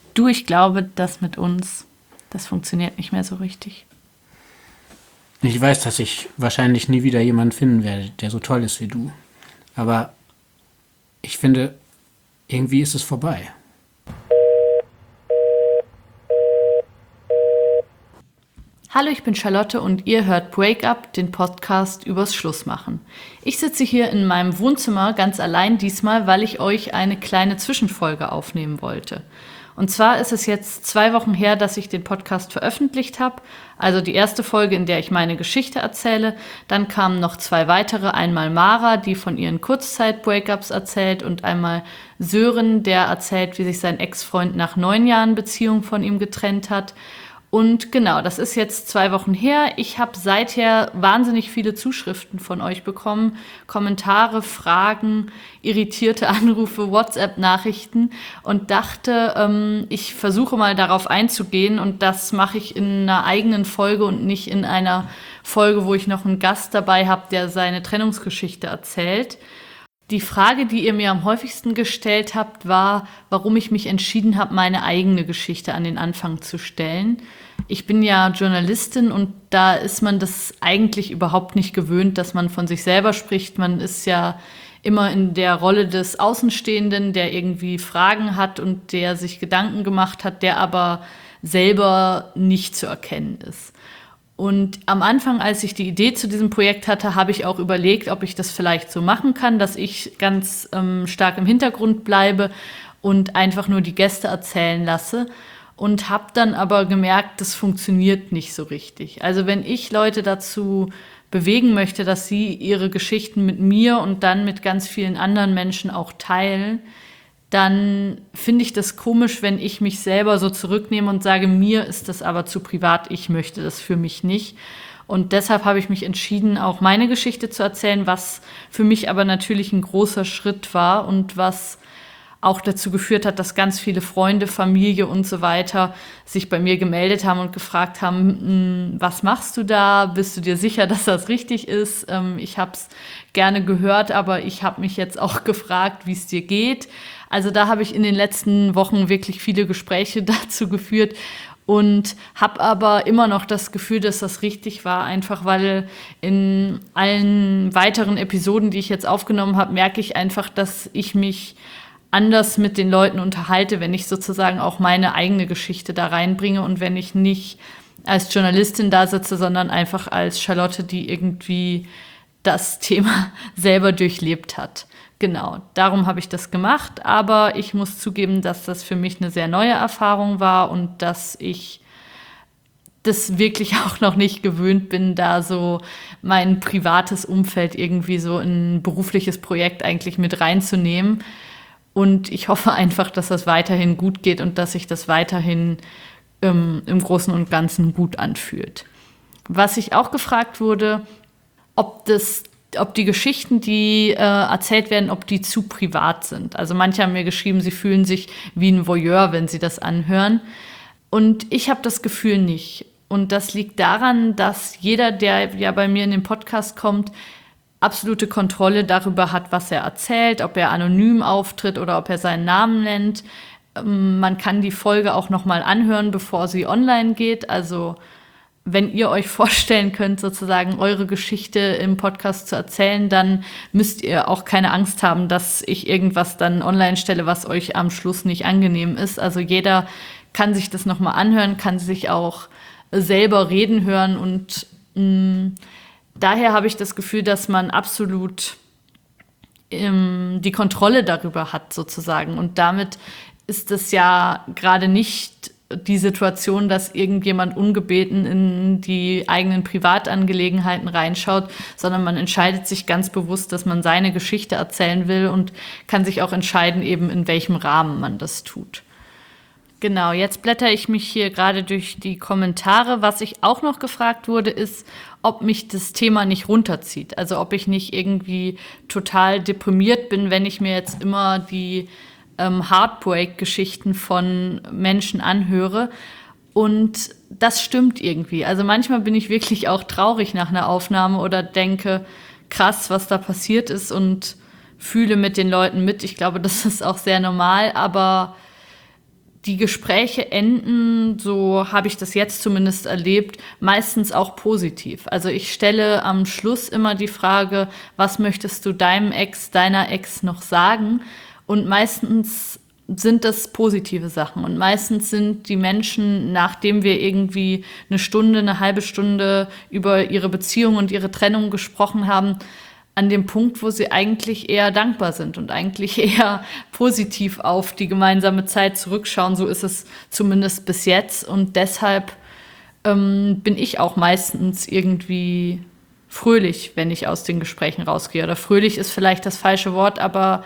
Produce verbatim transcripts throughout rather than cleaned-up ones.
Du, ich glaube, das mit uns, das funktioniert nicht mehr so richtig. Ich weiß, dass ich wahrscheinlich nie wieder jemanden finden werde, der so toll ist wie du. Aber ich finde, irgendwie ist es vorbei. Hallo, ich bin Charlotte und ihr hört Break Up, den Podcast übers Schlussmachen. Ich sitze hier in meinem Wohnzimmer ganz allein diesmal, weil ich euch eine kleine Zwischenfolge aufnehmen wollte. Und zwar ist es jetzt zwei Wochen her, dass ich den Podcast veröffentlicht habe. Also die erste Folge, in der ich meine Geschichte erzähle. Dann kamen noch zwei weitere. Einmal Mara, die von ihren Kurzzeit-Breakups erzählt, und einmal Sören, der erzählt, wie sich sein Ex-Freund nach neun Jahren Beziehung von ihm getrennt hat. Und genau, das ist jetzt zwei Wochen her. Ich habe seither wahnsinnig viele Zuschriften von euch bekommen. Kommentare, Fragen, irritierte Anrufe, WhatsApp-Nachrichten und dachte, ähm, ich versuche mal darauf einzugehen, und das mache ich in einer eigenen Folge und nicht in einer Folge, wo ich noch einen Gast dabei habe, der seine Trennungsgeschichte erzählt. Die Frage, die ihr mir am häufigsten gestellt habt, war, warum ich mich entschieden habe, meine eigene Geschichte an den Anfang zu stellen. Ich bin ja Journalistin und da ist man das eigentlich überhaupt nicht gewöhnt, dass man von sich selber spricht. Man ist ja immer in der Rolle des Außenstehenden, der irgendwie Fragen hat und der sich Gedanken gemacht hat, der aber selber nicht zu erkennen ist. Und am Anfang, als ich die Idee zu diesem Projekt hatte, habe ich auch überlegt, ob ich das vielleicht so machen kann, dass ich ganz ähm, stark im Hintergrund bleibe und einfach nur die Gäste erzählen lasse. Und habe dann aber gemerkt, das funktioniert nicht so richtig. Also wenn ich Leute dazu bewegen möchte, dass sie ihre Geschichten mit mir und dann mit ganz vielen anderen Menschen auch teilen, dann finde ich das komisch, wenn ich mich selber so zurücknehme und sage, mir ist das aber zu privat, ich möchte das für mich nicht. Und deshalb habe ich mich entschieden, auch meine Geschichte zu erzählen, was für mich aber natürlich ein großer Schritt war und was auch dazu geführt hat, dass ganz viele Freunde, Familie und so weiter sich bei mir gemeldet haben und gefragt haben, was machst du da? Bist du dir sicher, dass das richtig ist? Ich habe es gerne gehört, aber ich habe mich jetzt auch gefragt, wie es dir geht. Also da habe ich in den letzten Wochen wirklich viele Gespräche dazu geführt und habe aber immer noch das Gefühl, dass das richtig war, einfach weil in allen weiteren Episoden, die ich jetzt aufgenommen habe, merke ich einfach, dass ich mich anders mit den Leuten unterhalte, wenn ich sozusagen auch meine eigene Geschichte da reinbringe und wenn ich nicht als Journalistin da sitze, sondern einfach als Charlotte, die irgendwie das Thema selber durchlebt hat. Genau, darum habe ich das gemacht, aber ich muss zugeben, dass das für mich eine sehr neue Erfahrung war und dass ich das wirklich auch noch nicht gewöhnt bin, da so mein privates Umfeld irgendwie so in ein berufliches Projekt eigentlich mit reinzunehmen. Und ich hoffe einfach, dass das weiterhin gut geht und dass sich das weiterhin ähm, im Großen und Ganzen gut anfühlt. Was ich auch gefragt wurde, ob das ob die Geschichten, die äh, erzählt werden, ob die zu privat sind. Also manche haben mir geschrieben, sie fühlen sich wie ein Voyeur, wenn sie das anhören. Und ich habe das Gefühl nicht. Und das liegt daran, dass jeder, der ja bei mir in den Podcast kommt, absolute Kontrolle darüber hat, was er erzählt, ob er anonym auftritt oder ob er seinen Namen nennt. Ähm, man kann die Folge auch noch mal anhören, bevor sie online geht. Also wenn ihr euch vorstellen könnt, sozusagen eure Geschichte im Podcast zu erzählen, dann müsst ihr auch keine Angst haben, dass ich irgendwas dann online stelle, was euch am Schluss nicht angenehm ist. Also jeder kann sich das nochmal anhören, kann sich auch selber reden hören und mh, daher habe ich das Gefühl, dass man absolut ähm, die Kontrolle darüber hat sozusagen und damit ist es ja gerade nicht die Situation, dass irgendjemand ungebeten in die eigenen Privatangelegenheiten reinschaut, sondern man entscheidet sich ganz bewusst, dass man seine Geschichte erzählen will und kann sich auch entscheiden, eben in welchem Rahmen man das tut. Genau, jetzt blätter ich mich hier gerade durch die Kommentare. Was ich auch noch gefragt wurde, ist, ob mich das Thema nicht runterzieht. Also ob ich nicht irgendwie total deprimiert bin, wenn ich mir jetzt immer die Heartbreak-Geschichten von Menschen anhöre. Und das stimmt irgendwie. Also manchmal bin ich wirklich auch traurig nach einer Aufnahme oder denke, krass, was da passiert ist und fühle mit den Leuten mit. Ich glaube, das ist auch sehr normal, aber die Gespräche enden, so habe ich das jetzt zumindest erlebt, meistens auch positiv. Also ich stelle am Schluss immer die Frage, was möchtest du deinem Ex, deiner Ex noch sagen? Und meistens sind das positive Sachen. Und meistens sind die Menschen, nachdem wir irgendwie eine Stunde, eine halbe Stunde über ihre Beziehung und ihre Trennung gesprochen haben, an dem Punkt, wo sie eigentlich eher dankbar sind und eigentlich eher positiv auf die gemeinsame Zeit zurückschauen. So ist es zumindest bis jetzt. Und deshalb ähm, bin ich auch meistens irgendwie fröhlich, wenn ich aus den Gesprächen rausgehe. Oder fröhlich ist vielleicht das falsche Wort, aber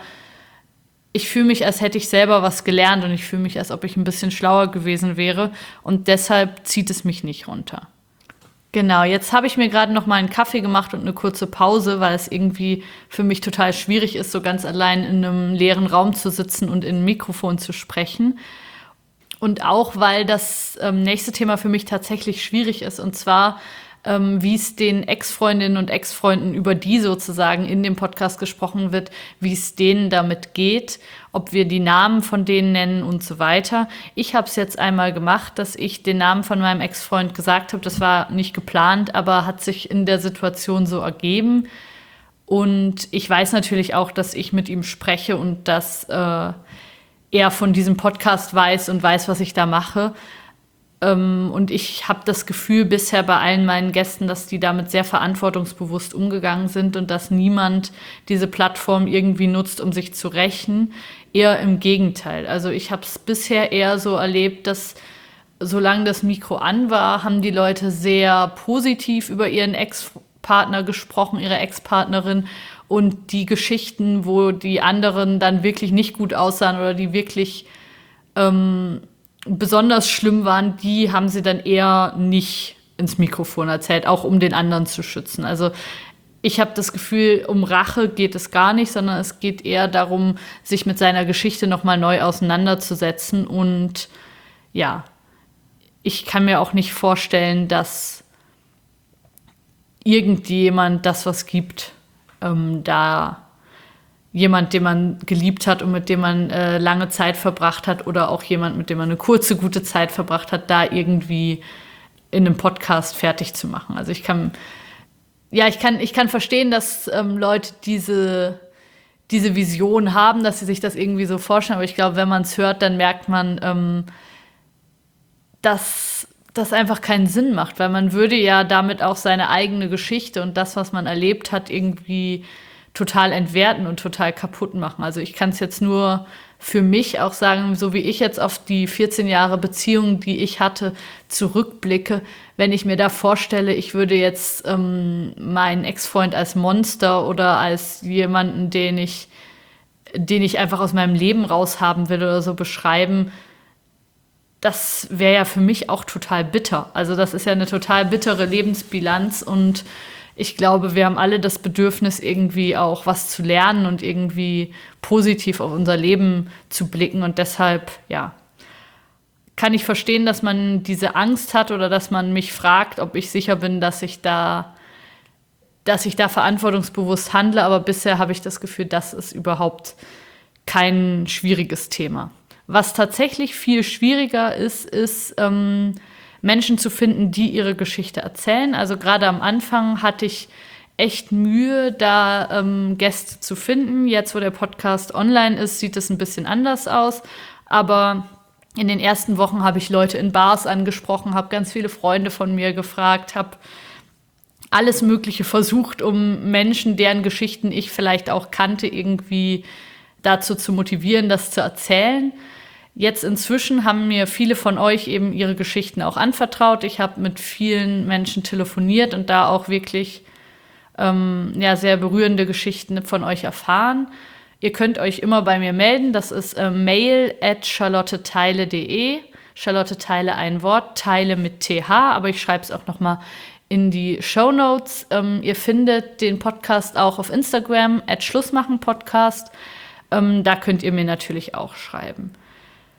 ich fühle mich, als hätte ich selber was gelernt und ich fühle mich, als ob ich ein bisschen schlauer gewesen wäre. Und deshalb zieht es mich nicht runter. Genau, jetzt habe ich mir gerade noch mal einen Kaffee gemacht und eine kurze Pause, weil es irgendwie für mich total schwierig ist, so ganz allein in einem leeren Raum zu sitzen und in ein Mikrofon zu sprechen. Und auch, weil das ähm, nächste Thema für mich tatsächlich schwierig ist, und zwar, ähm, wie es den Ex-Freundinnen und Ex-Freunden, über die sozusagen in dem Podcast gesprochen wird, wie es denen damit geht, ob wir die Namen von denen nennen und so weiter. Ich habe es jetzt einmal gemacht, dass ich den Namen von meinem Ex-Freund gesagt habe. Das war nicht geplant, aber hat sich in der Situation so ergeben. Und ich weiß natürlich auch, dass ich mit ihm spreche und dass äh, er von diesem Podcast weiß und weiß, was ich da mache. Ähm, und ich habe das Gefühl bisher bei allen meinen Gästen, dass die damit sehr verantwortungsbewusst umgegangen sind und dass niemand diese Plattform irgendwie nutzt, um sich zu rächen. Eher im Gegenteil. Also ich habe es bisher eher so erlebt, dass solange das Mikro an war, haben die Leute sehr positiv über ihren Ex-Partner gesprochen, ihre Ex-Partnerin. Und die Geschichten, wo die anderen dann wirklich nicht gut aussahen oder die wirklich ähm, besonders schlimm waren, die haben sie dann eher nicht ins Mikrofon erzählt, auch um den anderen zu schützen. Also ich habe das Gefühl, um Rache geht es gar nicht, sondern es geht eher darum, sich mit seiner Geschichte nochmal neu auseinanderzusetzen. Und ja, ich kann mir auch nicht vorstellen, dass irgendjemand das was gibt, ähm, da jemand, den man geliebt hat und mit dem man äh, lange Zeit verbracht hat oder auch jemand, mit dem man eine kurze, gute Zeit verbracht hat, da irgendwie in einem Podcast fertig zu machen. Also ich kann, ja, ich kann, ich kann verstehen, dass ähm, Leute diese, diese Vision haben, dass sie sich das irgendwie so vorstellen, aber ich glaube, wenn man es hört, dann merkt man, ähm, dass das einfach keinen Sinn macht, weil man würde ja damit auch seine eigene Geschichte und das, was man erlebt hat, irgendwie total entwerten und total kaputt machen. Also ich kann es jetzt nur für mich auch sagen, so wie ich jetzt auf die vierzehn Jahre Beziehung, die ich hatte, zurückblicke, wenn ich mir da vorstelle, ich würde jetzt ähm, meinen Ex-Freund als Monster oder als jemanden, den ich, den ich einfach aus meinem Leben raushaben will oder so beschreiben, das wäre ja für mich auch total bitter. Also das ist ja eine total bittere Lebensbilanz und ich glaube, wir haben alle das Bedürfnis, irgendwie auch was zu lernen und irgendwie positiv auf unser Leben zu blicken. Und deshalb, ja, kann ich verstehen, dass man diese Angst hat oder dass man mich fragt, ob ich sicher bin, dass ich da, dass ich da verantwortungsbewusst handle. Aber bisher habe ich das Gefühl, das ist überhaupt kein schwieriges Thema. Was tatsächlich viel schwieriger ist, ist, ähm, Menschen zu finden, die ihre Geschichte erzählen. Also gerade am Anfang hatte ich echt Mühe, da ähm, Gäste zu finden. Jetzt, wo der Podcast online ist, sieht es ein bisschen anders aus. Aber in den ersten Wochen habe ich Leute in Bars angesprochen, habe ganz viele Freunde von mir gefragt, habe alles Mögliche versucht, um Menschen, deren Geschichten ich vielleicht auch kannte, irgendwie dazu zu motivieren, das zu erzählen. Jetzt inzwischen haben mir viele von euch eben ihre Geschichten auch anvertraut. Ich habe mit vielen Menschen telefoniert und da auch wirklich ähm, ja, sehr berührende Geschichten von euch erfahren. Ihr könnt euch immer bei mir melden. Das ist äh, mail at charlotteteile punkt de. Charlotte Teile ein Wort, Teile mit T H, aber ich schreibe es auch noch mal in die Shownotes. Ähm, ihr findet den Podcast auch auf Instagram, at schlussmachenpodcast. Ähm, da könnt ihr mir natürlich auch schreiben.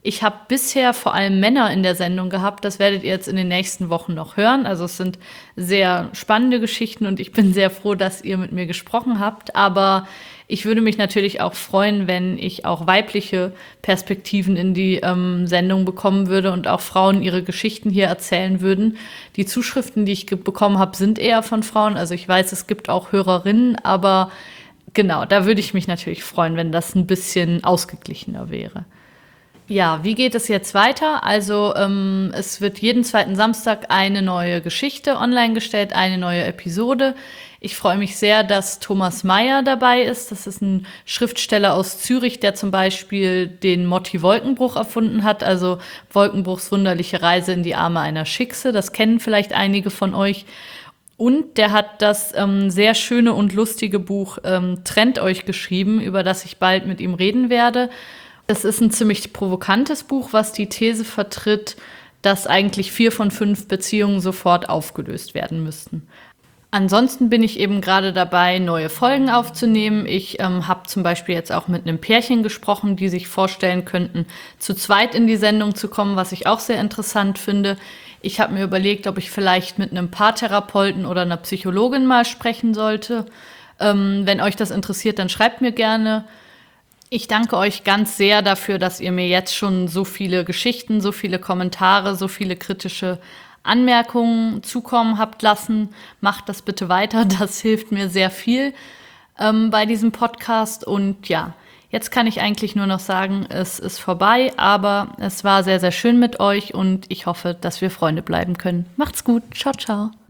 Ich habe bisher vor allem Männer in der Sendung gehabt. Das werdet ihr jetzt in den nächsten Wochen noch hören. Also es sind sehr spannende Geschichten und ich bin sehr froh, dass ihr mit mir gesprochen habt. Aber ich würde mich natürlich auch freuen, wenn ich auch weibliche Perspektiven in die ähm, Sendung bekommen würde und auch Frauen ihre Geschichten hier erzählen würden. Die Zuschriften, die ich ge- bekommen habe, sind eher von Frauen. Also ich weiß, es gibt auch Hörerinnen, aber genau, da würde ich mich natürlich freuen, wenn das ein bisschen ausgeglichener wäre. Ja, wie geht es jetzt weiter? Also ähm, es wird jeden zweiten Samstag eine neue Geschichte online gestellt, eine neue Episode. Ich freue mich sehr, dass Thomas Meyer dabei ist. Das ist ein Schriftsteller aus Zürich, der zum Beispiel den Motti Wolkenbruch erfunden hat, also Wolkenbruchs wunderliche Reise in die Arme einer Schickse. Das kennen vielleicht einige von euch. Und der hat das ähm, sehr schöne und lustige Buch ähm, Trennt euch geschrieben, über das ich bald mit ihm reden werde. Das ist ein ziemlich provokantes Buch, was die These vertritt, dass eigentlich vier von fünf Beziehungen sofort aufgelöst werden müssten. Ansonsten bin ich eben gerade dabei, neue Folgen aufzunehmen. Ich ähm, habe zum Beispiel jetzt auch mit einem Pärchen gesprochen, die sich vorstellen könnten, zu zweit in die Sendung zu kommen, was ich auch sehr interessant finde. Ich habe mir überlegt, ob ich vielleicht mit einem Paartherapeuten oder einer Psychologin mal sprechen sollte. Ähm, wenn euch das interessiert, dann schreibt mir gerne. Ich danke euch ganz sehr dafür, dass ihr mir jetzt schon so viele Geschichten, so viele Kommentare, so viele kritische Anmerkungen zukommen habt lassen. Macht das bitte weiter, das hilft mir sehr viel ähm, bei diesem Podcast. Und ja, jetzt kann ich eigentlich nur noch sagen, es ist vorbei, aber es war sehr, sehr schön mit euch und ich hoffe, dass wir Freunde bleiben können. Macht's gut, ciao, ciao.